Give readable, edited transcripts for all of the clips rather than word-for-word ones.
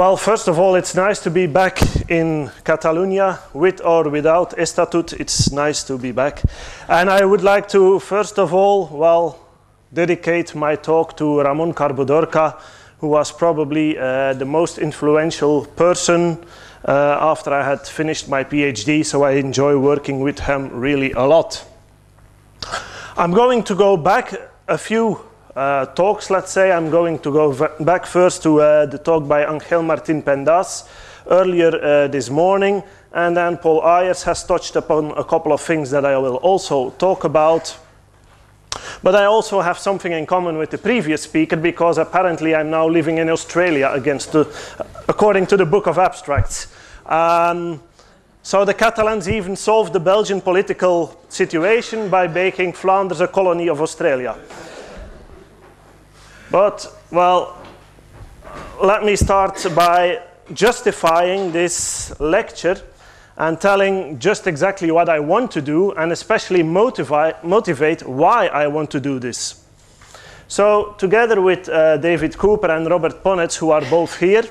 Well, first of all, it's nice to be back in Catalonia, with or without Estatut. It's nice to be back. And I would like to, first of all, well, dedicate my talk to Ramon Carbodorca, who was probably the most influential person after I had finished my PhD, so I enjoy working with him really a lot. I'm going to go back a few talks, let's say. I'm going to go back first to the talk by Angel Martin Pendas earlier this morning, and then Paul Ayers has touched upon a couple of things that I will also talk about. But I also have something in common with the previous speaker, because apparently I'm now living in Australia according to the Book of Abstracts. So the Catalans even solved the Belgian political situation by making Flanders a colony of Australia. But, well, let me start by justifying this lecture and telling just exactly what I want to do, and especially motivate why I want to do this. So, together with David Cooper and Robert Ponetz, who are both here,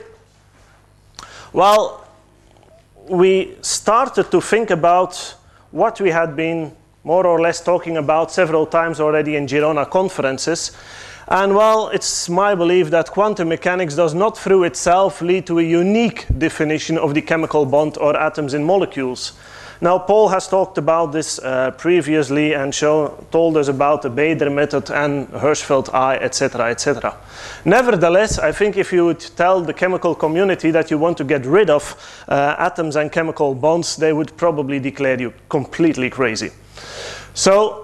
well, we started to think about what we had been more or less talking about several times already in Girona conferences. And well, it's my belief that quantum mechanics does not through itself lead to a unique definition of the chemical bond or atoms in molecules. Now, Paul has talked about this previously and told us about the Bader method and Hirschfeld I, etc., etc. Nevertheless, I think if you would tell the chemical community that you want to get rid of atoms and chemical bonds, they would probably declare you completely crazy. So,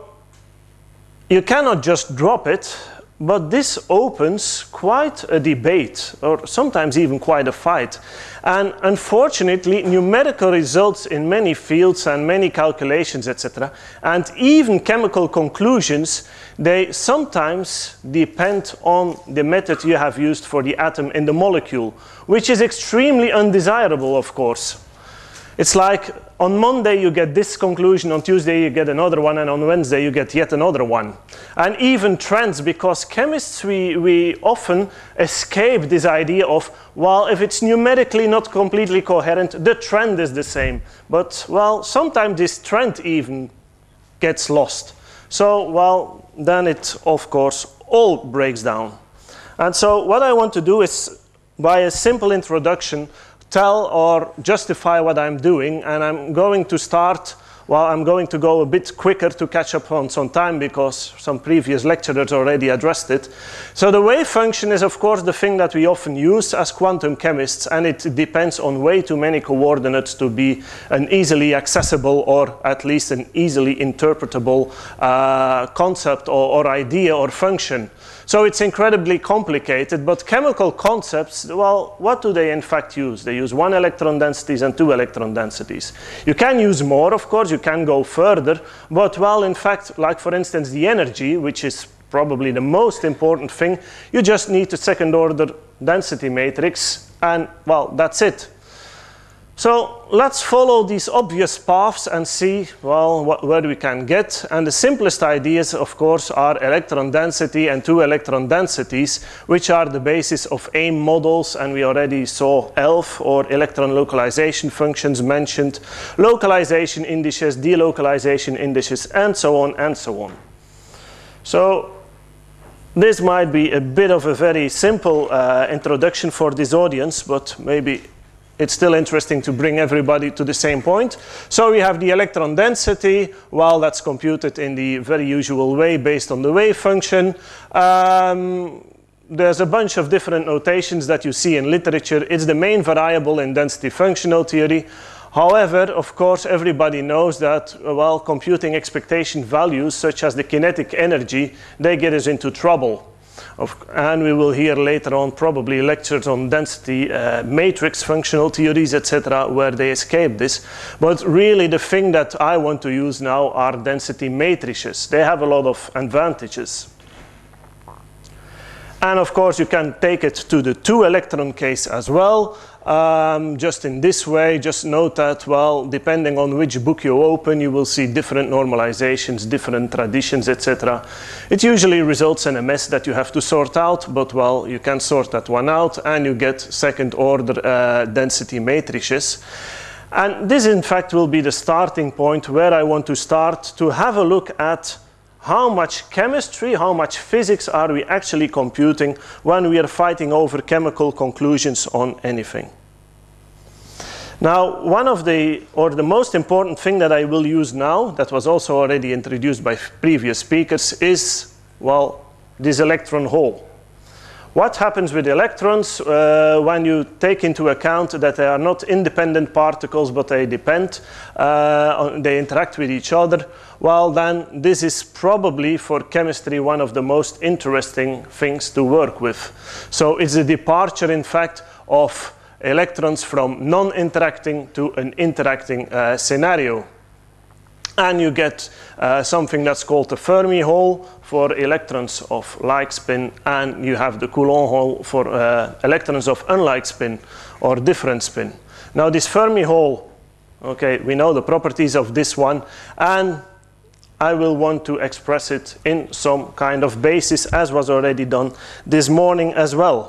you cannot just drop it. But this opens quite a debate, or sometimes even quite a fight. And unfortunately, numerical results in many fields and many calculations, etc., and even chemical conclusions, they sometimes depend on the method you have used for the atom in the molecule, which is extremely undesirable, of course. It's like on Monday you get this conclusion, on Tuesday you get another one, and on Wednesday you get yet another one. And even trends, because chemists, we often escape this idea of, well, if it's numerically not completely coherent, the trend is the same. But, well, sometimes this trend even gets lost. So, well, then it, of course, all breaks down. And so what I want to do is, by a simple introduction, tell or justify what I'm doing, and I'm going to start, well, I'm going to go a bit quicker to catch up on some time because some previous lecturers already addressed it. So the wave function is, of course, the thing that we often use as quantum chemists, and it depends on way too many coordinates to be an easily accessible or at least an easily interpretable concept or idea or function. So it's incredibly complicated, but chemical concepts, well, what do they in fact use? They use 1 electron densities and 2 electron densities. You can use more, of course, you can go further, but well, in fact, like for instance, the energy, which is probably the most important thing, you just need a second order density matrix, and well, that's it. So let's follow these obvious paths and see, well, where we can get. And the simplest ideas, of course, are electron density and 2 electron densities, which are the basis of AIM models. And we already saw ELF, or electron localization functions, mentioned, localization indices, delocalization indices, and so on and so on. So this might be a bit of a very simple introduction for this audience, but maybe it's still interesting to bring everybody to the same point. So we have the electron density. Well, that's computed in the very usual way based on the wave function. There's a bunch of different notations that you see in literature. It's the main variable in density functional theory. However, of course, everybody knows that, well, computing expectation values, such as the kinetic energy, they get us into trouble. And we will hear later on probably lectures on density matrix functional theories, etc., where they escape this. But really the thing that I want to use now are density matrices. They have a lot of advantages. And of course, you can take it to the 2-electron case as well. Just in this way, just note that, well, depending on which book you open, you will see different normalizations, different traditions, etc. It usually results in a mess that you have to sort out, but, well, you can sort that one out, and you get second-order density matrices. And this, in fact, will be the starting point where I want to start to have a look at how much chemistry, how much physics are we actually computing when we are fighting over chemical conclusions on anything. Now, one of the most important thing that I will use now, that was also already introduced by previous speakers, is, well, this electron hole. What happens with electrons when you take into account that they are not independent particles, but they depend, they interact with each other? Well, then this is probably for chemistry one of the most interesting things to work with. So it's a departure, in fact, of electrons from non-interacting to an interacting scenario. And you get something that's called the Fermi hole for electrons of like spin, and you have the Coulomb hole for electrons of unlike spin or different spin. Now this Fermi hole, okay, we know the properties of this one, and I will want to express it in some kind of basis, as was already done this morning as well.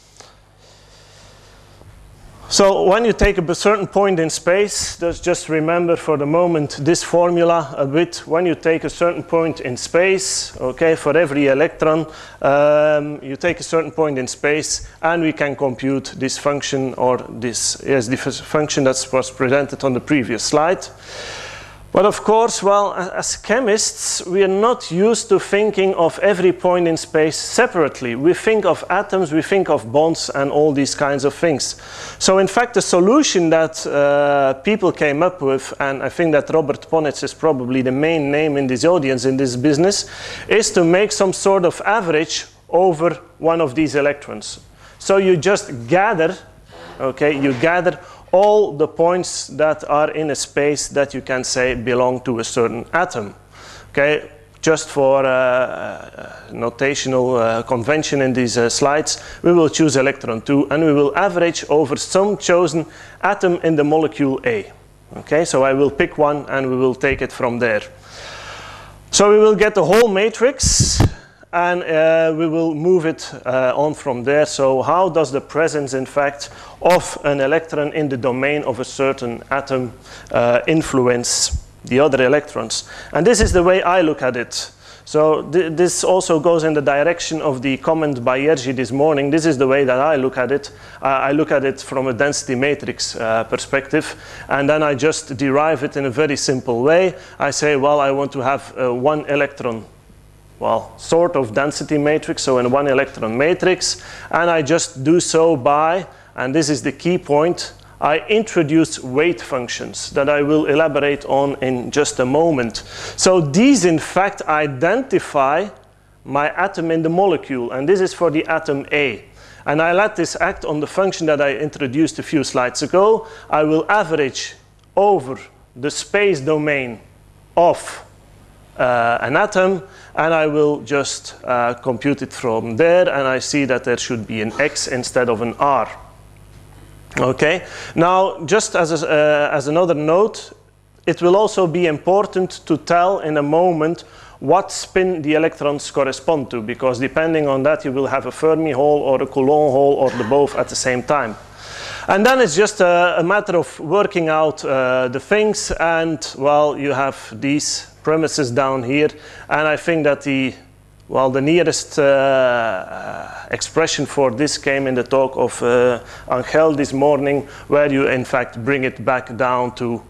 So when you take a certain point in space, just remember for the moment this formula a bit. When you take a certain point in space, okay, for every electron, you take a certain point in space, and we can compute this function, or this function that was presented on the previous slide. But of course, well, as chemists, we are not used to thinking of every point in space separately. We think of atoms, we think of bonds, and all these kinds of things. So in fact, the solution that people came up with, and I think that Robert Ponitz is probably the main name in this audience in this business, is to make some sort of average over one of these electrons. So you just gather, okay, you gather all the points that are in a space that you can say belong to a certain atom. Okay, just for notational convention in these slides, we will choose electron 2, and we will average over some chosen atom in the molecule A. Okay, so I will pick one, and we will take it from there. So we will get the whole matrix, and we will move it on from there. So how does the presence, in fact, of an electron in the domain of a certain atom influence the other electrons? And this is the way I look at it. So this also goes in the direction of the comment by Jerzy this morning. This is the way that I look at it. I look at it from a density matrix perspective, and then I just derive it in a very simple way. I say, well, I want to have one electron, well, sort of density matrix, so in one electron matrix, and I just do so by, and this is the key point, I introduce weight functions that I will elaborate on in just a moment. So these, in fact, identify my atom in the molecule, and this is for the atom A. And I let this act on the function that I introduced a few slides ago. I will average over the space domain of an atom, and I will just compute it from there, and I see that there should be an X instead of an R. Okay, now just as another note, it will also be important to tell in a moment what spin the electrons correspond to, because depending on that you will have a Fermi hole or a Coulomb hole or the both at the same time. And then it's just a matter of working out the things, and well, you have these premises down here, and I think that the nearest expression for this came in the talk of Angel this morning, where you in fact bring it back down to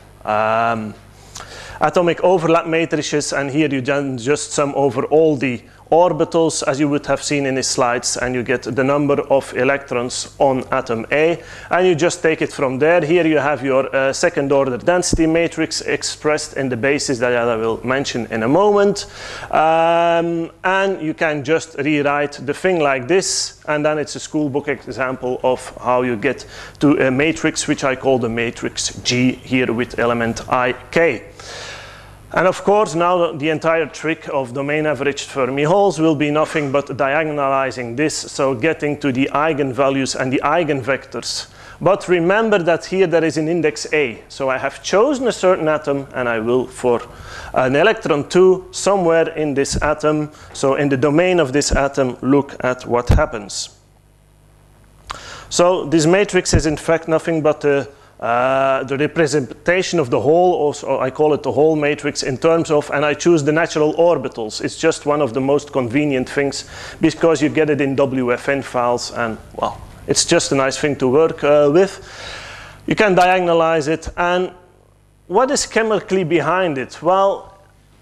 atomic overlap matrices, and here you then just sum over all the orbitals as you would have seen in his slides, and you get the number of electrons on atom A, and you just take it from there. Here you have your second order density matrix expressed in the basis that I will mention in a moment, and you can just rewrite the thing like this, and then it's a school book example of how you get to a matrix which I call the matrix G here with element IK. And of course, now the entire trick of domain averaged Fermi holes will be nothing but diagonalizing this, so getting to the eigenvalues and the eigenvectors. But remember that here there is an index A. So I have chosen a certain atom, and I will, for an electron 2, somewhere in this atom, so in the domain of this atom, look at what happens. So this matrix is in fact nothing but the representation of the whole, also I call it the whole matrix in terms of, and I choose the natural orbitals. It's just one of the most convenient things because you get it in WFN files, and well, it's just a nice thing to work with. You can diagonalize it, and what is chemically behind it? Well,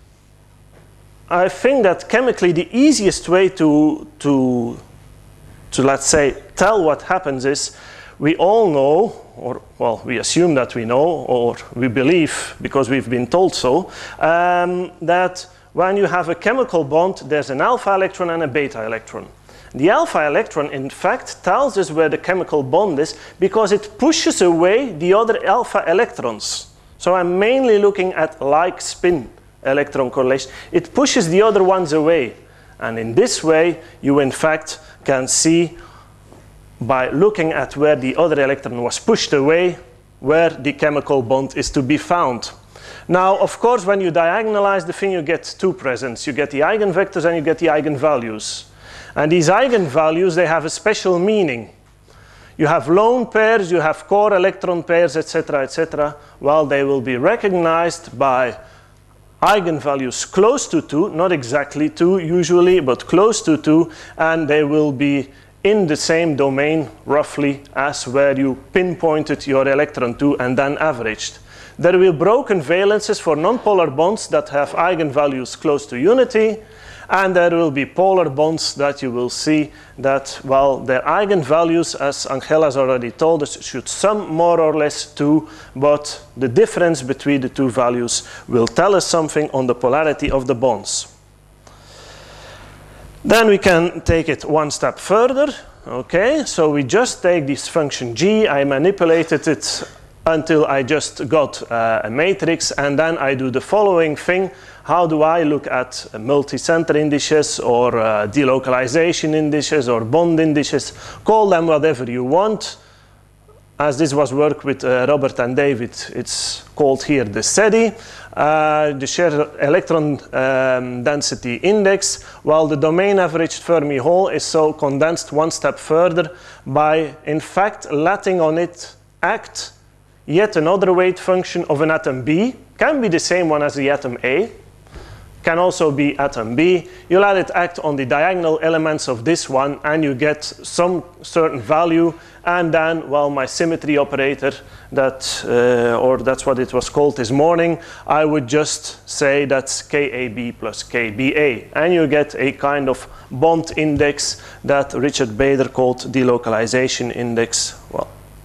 I think that chemically the easiest way to let's say tell what happens is, we all know, or well, we assume that we know, or we believe because we've been told so, that when you have a chemical bond, there's an alpha electron and a beta electron. The alpha electron, in fact, tells us where the chemical bond is because it pushes away the other alpha electrons. So I'm mainly looking at like spin electron correlation. It pushes the other ones away. And in this way, you in fact can see by looking at where the other electron was pushed away, where the chemical bond is to be found. Now, of course, when you diagonalize the thing, you get two presents. You get the eigenvectors and you get the eigenvalues. And these eigenvalues, they have a special meaning. You have lone pairs, you have core electron pairs, etc., etc. Well, they will be recognized by eigenvalues close to 2, not exactly 2 usually, but close to 2, and they will be in the same domain roughly as where you pinpointed your electron to and then averaged. There will be broken valences for nonpolar bonds that have eigenvalues close to unity, and there will be polar bonds that you will see that, well, their eigenvalues, as Angela has already told us, should sum more or less 2, but the difference between the two values will tell us something on the polarity of the bonds. Then we can take it one step further. Okay, so we just take this function g, I manipulated it until I just got a matrix, and then I do the following thing. How do I look at multi-center indices or delocalization indices or bond indices? Call them whatever you want. As this was work with Robert and David, it's called here the SEDI, the shared electron density index, while the domain averaged Fermi hole is so condensed one step further by, in fact, letting on it act yet another weight function of an atom B. Can be the same one as the atom A, can also be atom B. You let it act on the diagonal elements of this one, and you get some certain value, and then, well, my symmetry operator, that, or that's what it was called this morning, I would just say that's KAB plus KBA, and you get a kind of bond index that Richard Bader called delocalization index. Well,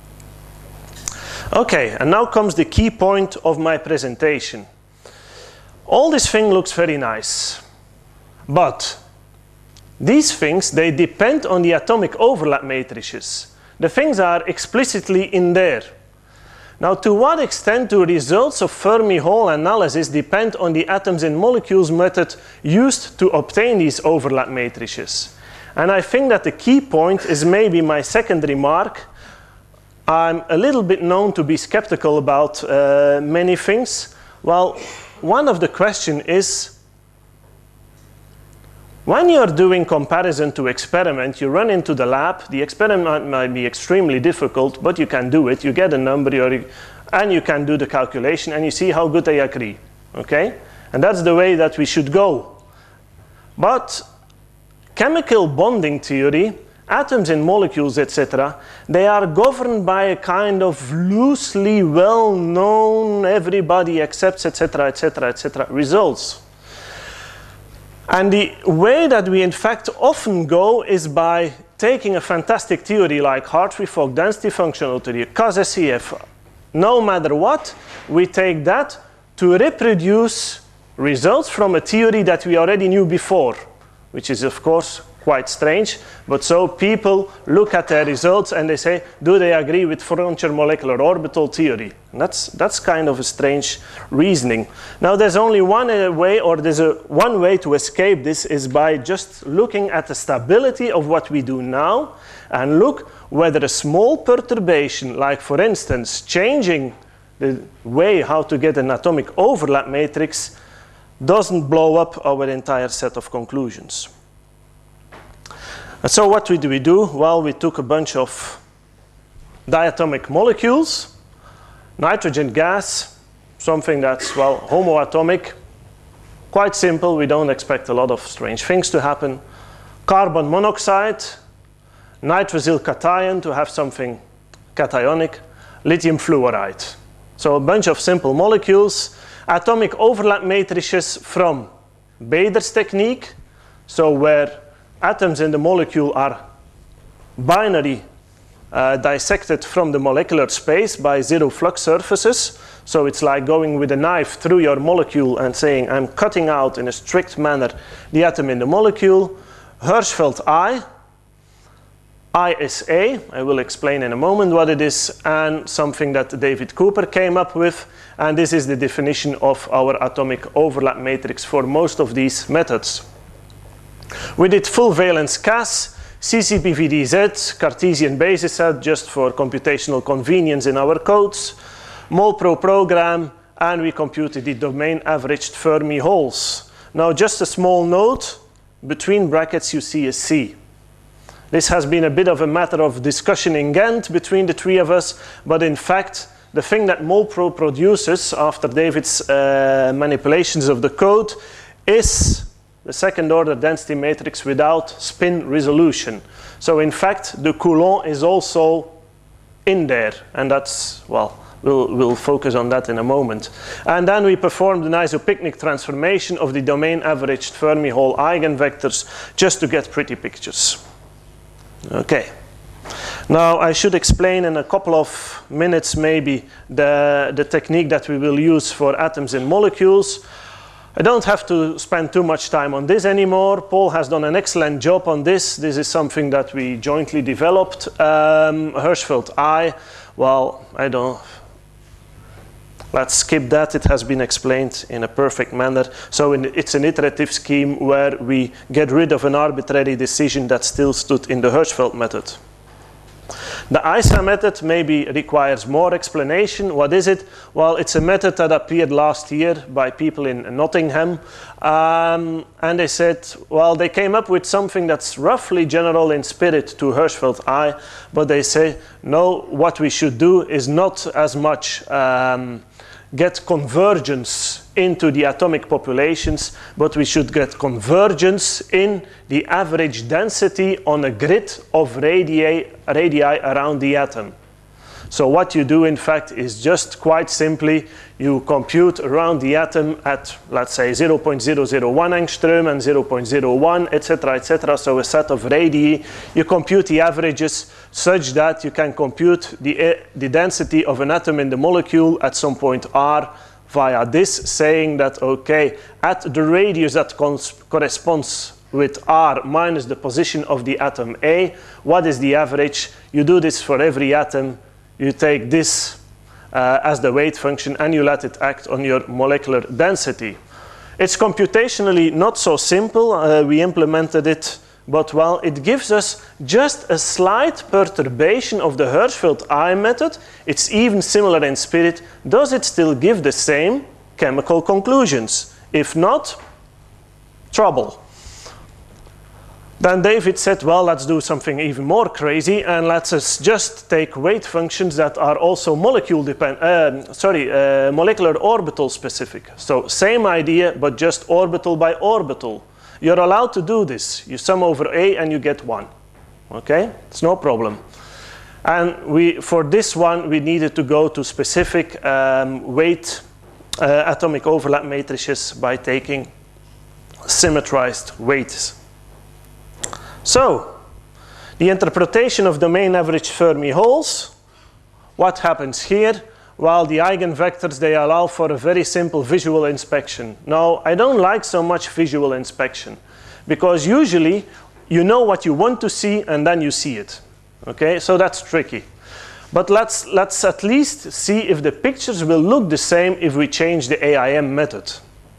okay, and now comes the key point of my presentation. All this thing looks very nice, but these things, they depend on the atomic overlap matrices. The things are explicitly in there. Now, to what extent do results of Fermi hole analysis depend on the atoms in molecules method used to obtain these overlap matrices? And I think that the key point is maybe my second remark. I'm a little bit known to be skeptical about many things. Well, one of the questions is, when you're doing comparison to experiment, you run into the lab, the experiment might be extremely difficult, but you can do it, you get a number, and you can do the calculation, and you see how good they agree, okay? And that's the way that we should go. But chemical bonding theory, atoms in molecules, etc., they are governed by a kind of loosely well-known, everybody accepts, etc., etc., etc., results. And the way that we in fact often go is by taking a fantastic theory like Hartree-Fock density functional theory, CAS-SEF, no matter what, we take that to reproduce results from a theory that we already knew before, which is of course quite strange. But so people look at their results and they say, do they agree with frontier molecular orbital theory? And that's kind of a strange reasoning. Now there's only one way, or there's one way to escape this, is by just looking at the stability of what we do now and look whether a small perturbation, like for instance changing the way how to get an atomic overlap matrix, doesn't blow up our entire set of conclusions. And so what do we do? Well, we took a bunch of diatomic molecules, nitrogen gas, something that's, well, homoatomic, quite simple, we don't expect a lot of strange things to happen. Carbon monoxide, nitrosyl cation to have something cationic, lithium fluoride. So a bunch of simple molecules, atomic overlap matrices from Bader's technique, so where atoms in the molecule are binary dissected from the molecular space by zero flux surfaces. So it's like going with a knife through your molecule and saying, I'm cutting out in a strict manner the atom in the molecule. Hirschfeld ISA, I will explain in a moment what it is, and something that David Cooper came up with. And this is the definition of our atomic overlap matrix for most of these methods. We did full valence Cas, CCPVDZ, Cartesian basis set just for computational convenience in our codes, MolPro program, and we computed the domain averaged Fermi holes. Now just a small note, between brackets you see a C. This has been a bit of a matter of discussion in Ghent between the three of us, but in fact, the thing that MolPro produces after David's manipulations of the code is the second order density matrix without spin resolution. So in fact, the Coulomb is also in there, and that's, well, we'll focus on that in a moment. And then we performed an isopycnic transformation of the domain averaged Fermi hole eigenvectors just to get pretty pictures. Okay. Now I should explain in a couple of minutes maybe the technique that we will use for atoms and molecules. I don't have to spend too much time on this anymore. Paul has done an excellent job on this. This is something that we jointly developed. Hirschfeld I, well, I don't, let's skip that. It has been explained in a perfect manner. So it's an iterative scheme where we get rid of an arbitrary decision that still stood in the Hirschfeld method. The ISA method maybe requires more explanation. What is it? Well, it's a method that appeared last year by people in Nottingham. And they said, well, they came up with something that's roughly general in spirit to Hirschfeld I, but they say, no, what we should do is not as much get convergence into the atomic populations, but we should get convergence in the average density on a grid of radii around the atom. So what you do in fact is just quite simply you compute around the atom at, let's say, 0.001 angstrom and 0.01, etc., etc. So a set of radii. You compute the averages such that you can compute the density of an atom in the molecule at some point r via this, saying that, okay, at the radius that corresponds with r minus the position of the atom A, what is the average? You do this for every atom. You take this as the weight function and you let it act on your molecular density. It's computationally not so simple. We implemented it, but well, it gives us just a slight perturbation of the Hirschfeld I method. It's even similar in spirit. Does it still give the same chemical conclusions? If not, trouble. Then David said, well, let's do something even more crazy and let's just take weight functions that are also molecular orbital specific. So same idea, but just orbital by orbital. You're allowed to do this. You sum over A and you get 1. Okay? It's no problem. And for this one, we needed to go to specific weight atomic overlap matrices by taking symmetrized weights. So, the interpretation of domain average Fermi holes, what happens here? Well, the eigenvectors, they allow for a very simple visual inspection. Now, I don't like so much visual inspection, because usually you know what you want to see, and then you see it. Okay, so that's tricky. But let's at least see if the pictures will look the same if we change the AIM method.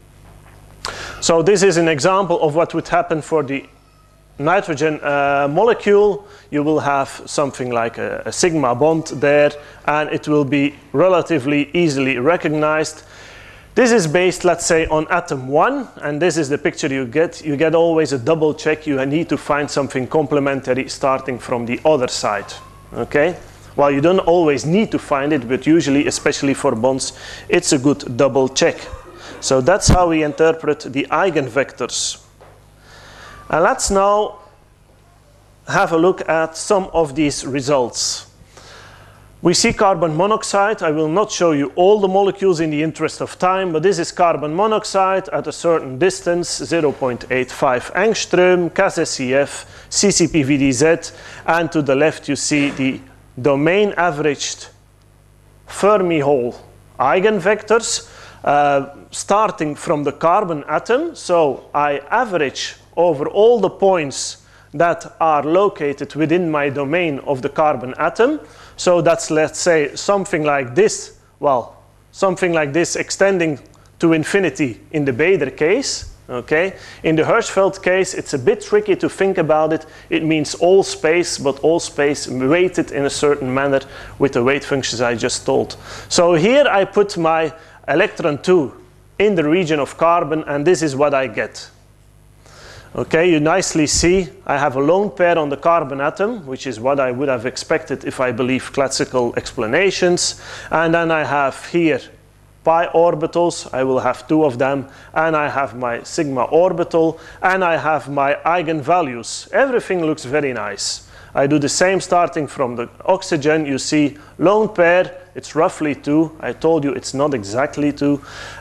So this is an example of what would happen for the nitrogen molecule. You will have something like a sigma bond there, and it will be relatively easily recognized. This is based, let's say, on atom 1, and this is the picture you get. You get always a double check. You need to find something complementary starting from the other side. Okay? Well, you don't always need to find it, but usually, especially for bonds, it's a good double check. So that's how we interpret the eigenvectors. And let's now have a look at some of these results. We see carbon monoxide. I will not show you all the molecules in the interest of time, but this is carbon monoxide at a certain distance, 0.85 angstrom, CAS-SEF, CCP-VDZ, and to the left you see the domain averaged Fermi hole eigenvectors starting from the carbon atom. So I average over all the points that are located within my domain of the carbon atom. So that's, let's say, something like this. Well, something like this extending to infinity in the Bader case. Okay. In the Hirschfeld case, it's a bit tricky to think about it. It means all space, but all space weighted in a certain manner with the weight functions I just told. So here I put my electron 2 in the region of carbon, and this is what I get. Okay, you nicely see I have a lone pair on the carbon atom, which is what I would have expected if I believe classical explanations. And then I have here pi orbitals. I will have 2 of them. And I have my sigma orbital. And I have my eigenvalues. Everything looks very nice. I do the same starting from the oxygen. You see lone pair. It's roughly 2. I told you it's not exactly 2.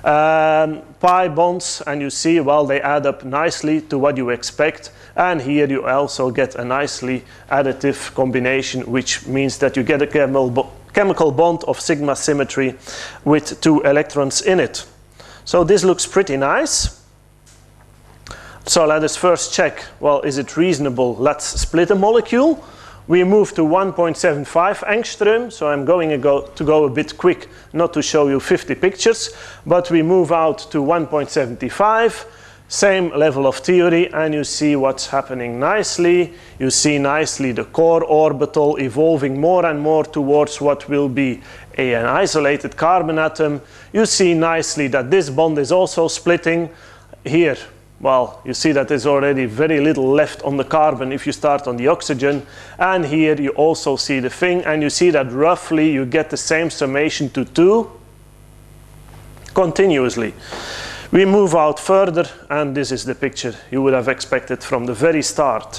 Pi bonds, and you see, well, they add up nicely to what you expect. And here you also get a nicely additive combination, which means that you get a chemical bond of sigma symmetry with 2 electrons in it. So this looks pretty nice. So let us first check, well, is it reasonable? Let's split a molecule. We move to 1.75 angstrom, so I'm going to go a bit quick, not to show you 50 pictures, but we move out to 1.75, same level of theory, and you see what's happening nicely. You see nicely the core orbital evolving more and more towards what will be an isolated carbon atom. You see nicely that this bond is also splitting. Here, well, you see that there's already very little left on the carbon if you start on the oxygen. And here you also see the thing, and you see that roughly you get the same summation to 2 continuously. We move out further, and this is the picture you would have expected from the very start.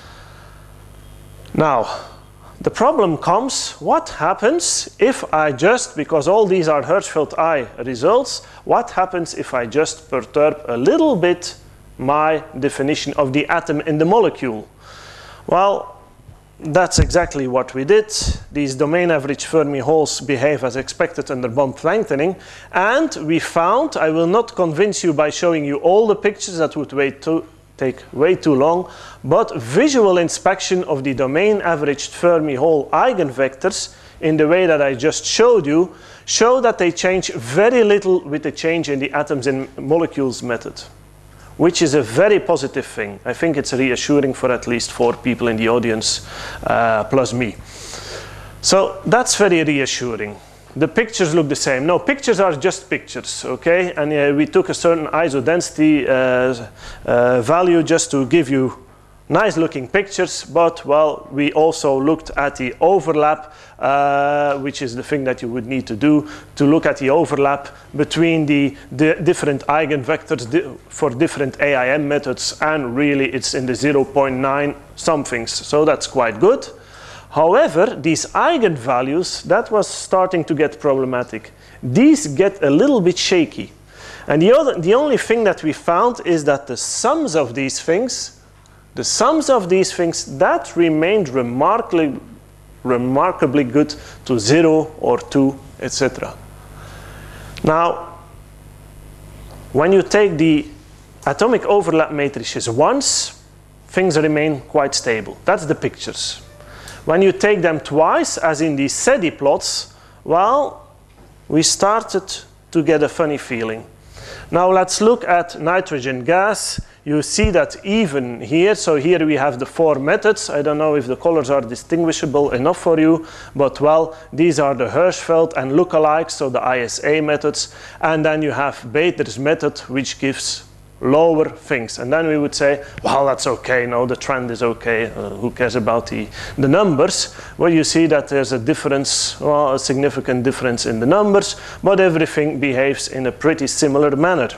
Now, the problem comes, what happens if I just, because all these are Hirschfeld I results, what happens if I just perturb a little bit my definition of the atom in the molecule? Well, that's exactly what we did. These domain average Fermi holes behave as expected under bond lengthening. And we found, I will not convince you by showing you all the pictures, that would take way too long, but visual inspection of the domain averaged Fermi hole eigenvectors in the way that I just showed you, show that they change very little with the change in the atoms and molecules method, which is a very positive thing. I think it's reassuring for at least 4 people in the audience, plus me. So that's very reassuring. The pictures look the same. No, pictures are just pictures, okay? And we took a certain isodensity value just to give you nice looking pictures, but, well, we also looked at the overlap, which is the thing that you would need to do, to look at the overlap between the different eigenvectors for different AIM methods, and really it's in the 0.9 somethings, so that's quite good. However, these eigenvalues, that was starting to get problematic. These get a little bit shaky. And the only thing that we found is that the sums of these things, that remained remarkably good to 0 or 2, etc. Now, when you take the atomic overlap matrices once, things remain quite stable. That's the pictures. When you take them twice, as in these SEDI plots, well, we started to get a funny feeling. Now let's look at nitrogen gas. You see that even here, so here we have the 4 methods. I don't know if the colors are distinguishable enough for you, but well, these are the Hirschfeld and lookalikes, so the ISA methods. And then you have Bader's method, which gives lower things. And then we would say, well, that's okay, no, the trend is okay, who cares about the numbers? Well, you see that there's a difference, well, a significant difference in the numbers, but everything behaves in a pretty similar manner.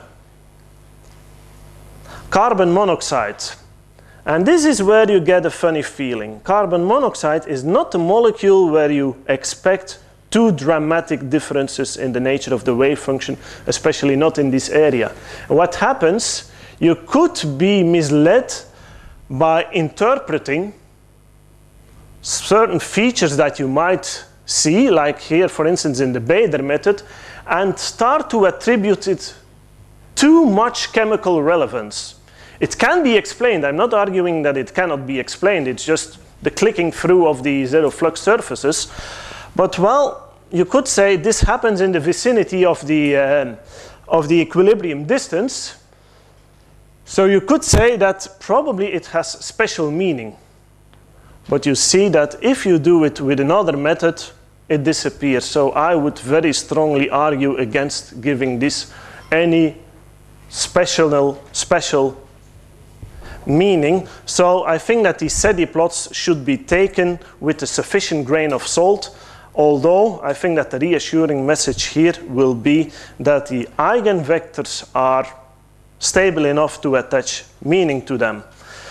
Carbon monoxide. And this is where you get a funny feeling. Carbon monoxide is not a molecule where you expect too dramatic differences in the nature of the wave function, especially not in this area. What happens, you could be misled by interpreting certain features that you might see, like here, for instance, in the Bader method, and start to attribute it too much chemical relevance. It can be explained. I'm not arguing that it cannot be explained. It's just the clicking through of the zero flux surfaces. But well, you could say this happens in the vicinity of the equilibrium distance. So you could say that probably it has special meaning. But you see that if you do it with another method, it disappears. So I would very strongly argue against giving this any special meaning. So I think that these SEDI plots should be taken with a sufficient grain of salt, although I think that the reassuring message here will be that the eigenvectors are stable enough to attach meaning to them.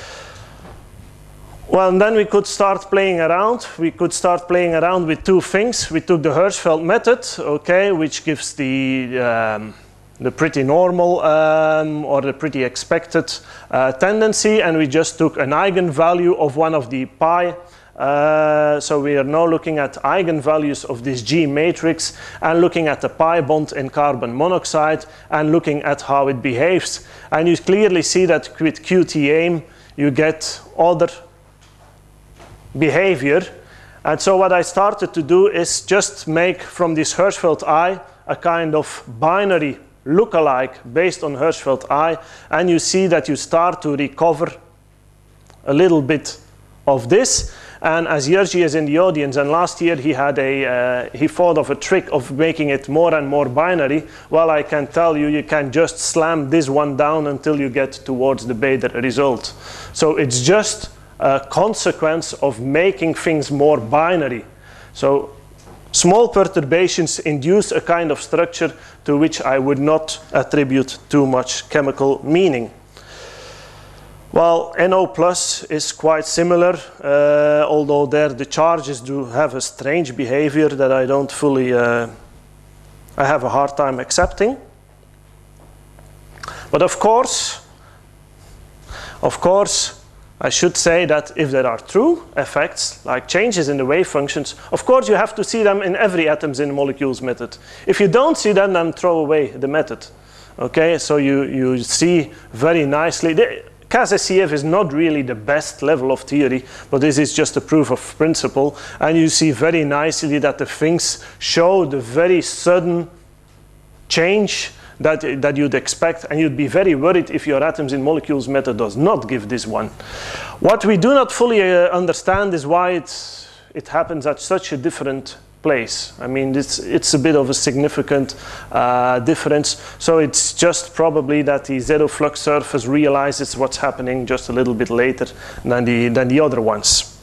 Well, and then we could start playing around. We could start playing around with two things. We took the Hirschfeld method, okay, which gives the pretty normal or the pretty expected tendency, and we just took an eigenvalue of one of the pi. So we are now looking at eigenvalues of this G matrix and looking at the pi bond in carbon monoxide and looking at how it behaves. And you clearly see that with QT-aim you get other behavior. And so what I started to do is just make from this Hirschfeld I a kind of binary lookalike based on Hirschfeld I, and you see that you start to recover a little bit of this. And as Jerzy is in the audience, and last year he had he thought of a trick of making it more and more binary. Well, I can tell you, you can just slam this one down until you get towards the Bader result. So it's just a consequence of making things more binary. So small perturbations induce a kind of structure to which I would not attribute too much chemical meaning. Well, NO plus is quite similar, although there the charges do have a strange behavior that I don't fully, I have a hard time accepting. But of course, I should say that if there are true effects, like changes in the wave functions, of course you have to see them in every atoms in molecules method. If you don't see them, then throw away the method. Okay, so you see very nicely. CAS-SCF is not really the best level of theory, but this is just a proof of principle. And you see very nicely that the things show the very sudden change that you'd expect, and you'd be very worried if your atoms in molecules method does not give this one. What we do not fully understand is why it happens at such a different place. I mean, it's a bit of a significant difference. So it's just probably that the zero flux surface realizes what's happening just a little bit later than the other ones.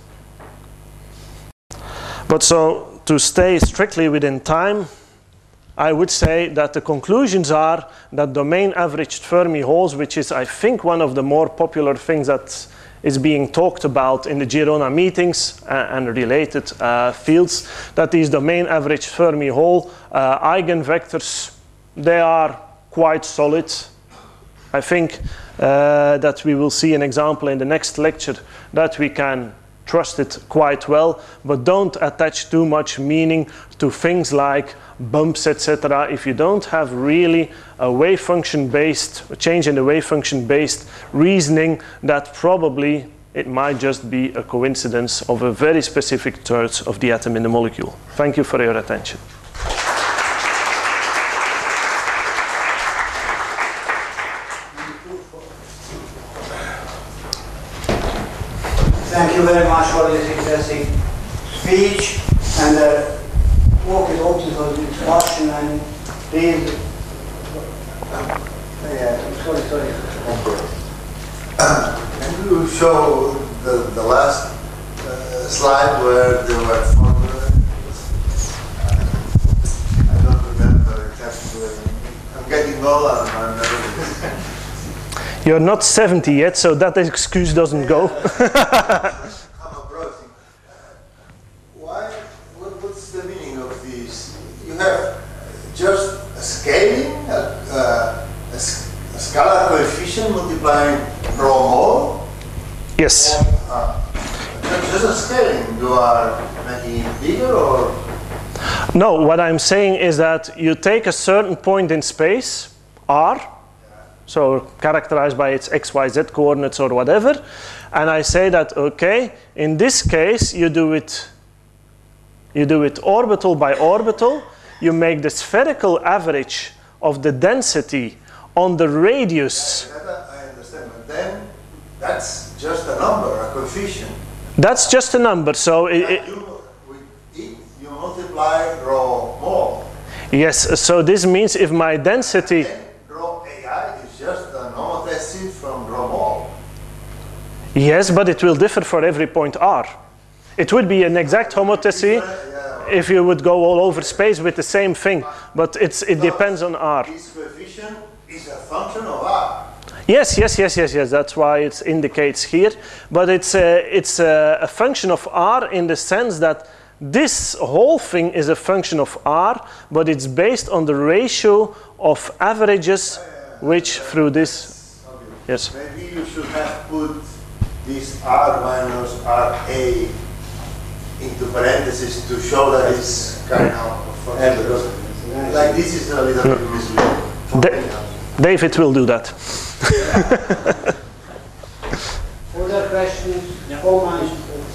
But so to stay strictly within time, I would say that the conclusions are that domain averaged Fermi holes, which is, I think, one of the more popular things that is being talked about in the Girona meetings and related fields, that these domain averaged Fermi hole eigenvectors, they are quite solid. I think that we will see an example in the next lecture that we can trust it quite well, but don't attach too much meaning to things like bumps, etc. If you don't have really a wave function based, a change in the wave function based reasoning, that probably it might just be a coincidence of a very specific charge of the atom in the molecule. Thank you for your attention. Thank you very much for this interesting speech and walkie-talkie for the discussion and please. Sorry. Can you show the last slide where there were formulas? I don't remember exactly. I'm getting old and I'm never. You're not 70 yet, so that excuse doesn't go. I'm approaching. What's the meaning of this? You have just a scaling, a scalar coefficient multiplying rho mole? Yes. Just a scaling. You are making it bigger or? No, what I'm saying is that you take a certain point in space, R, so characterized by its x, y, z coordinates or whatever, and I say that, okay, in this case you do it orbital by orbital. You make the spherical average of the density on the radius. I understand, but then that's just a number, a coefficient. That's just a number, so with it, you multiply rho mole. Yes, so this means if my density. Rho AI is just an homotessy from rho mole. Yes, but it will differ for every point R. It would be an exact homotessy if you would go all over space with the same thing, but it depends on R. This coefficient is a function of R. Yes, that's why it indicates here, but it's a function of R in the sense that this whole thing is a function of R, but it's based on the ratio of averages which through this. Okay. Yes. Maybe you should have put this R minus RA into parentheses to show that it's kind of a function. Because like this is a little bit misleading. David will do that. Other questions? Comments?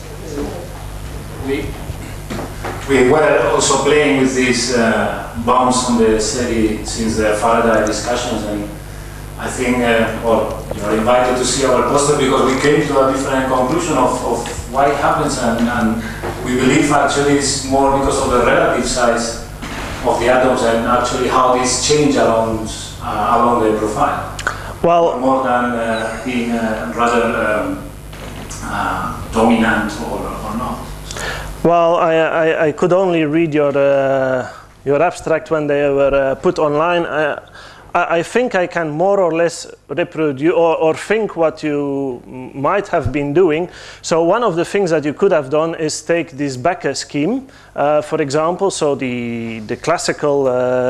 We were also playing with these bounds on the SETI since the Faraday discussions, and I think, well, you're invited to see our poster because we came to a different conclusion of why it happens, and we believe actually it's more because of the relative size of the atoms and actually how these change along the profile. Well, more than being rather dominant or not. Well, I could only read your abstract when they were put online. I think I can more or less reproduce or think what you might have been doing. So one of the things that you could have done is take this Becker scheme, for example, so the classical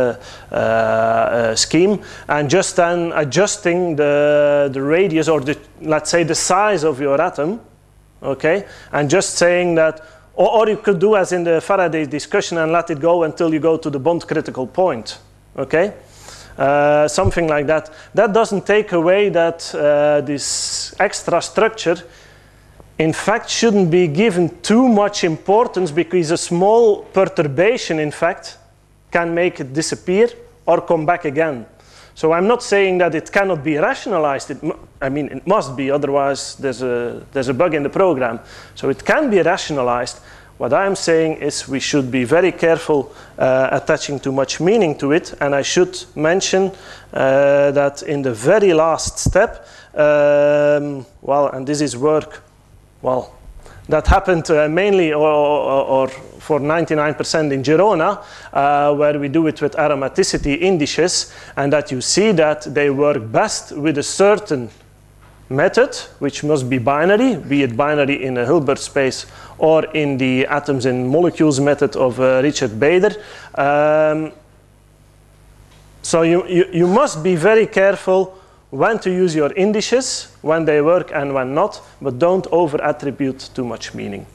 scheme, and just then adjusting the radius or let's say the size of your atom, okay, and just saying that, or you could do as in the Faraday discussion and let it go until you go to the bond critical point, okay? Something like that. That doesn't take away that this extra structure in fact shouldn't be given too much importance, because a small perturbation in fact can make it disappear or come back again. So I'm not saying that it cannot be rationalized. I mean, it must be, otherwise there's a bug in the program. So it can be rationalized. What I'm saying is we should be very careful attaching too much meaning to it, and I should mention that in the very last step, well, and this is work, well, that happened mainly or for 99% in Girona, where we do it with aromaticity indices, and that you see that they work best with a certain method, which must be binary, be it binary in a Hilbert space or in the atoms in molecules method of Richard Bader. So you must be very careful when to use your indices, when they work and when not, but don't over-attribute too much meaning.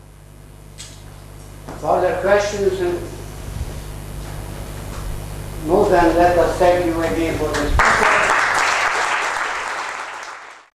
Further questions? No, then let us thank you again for this.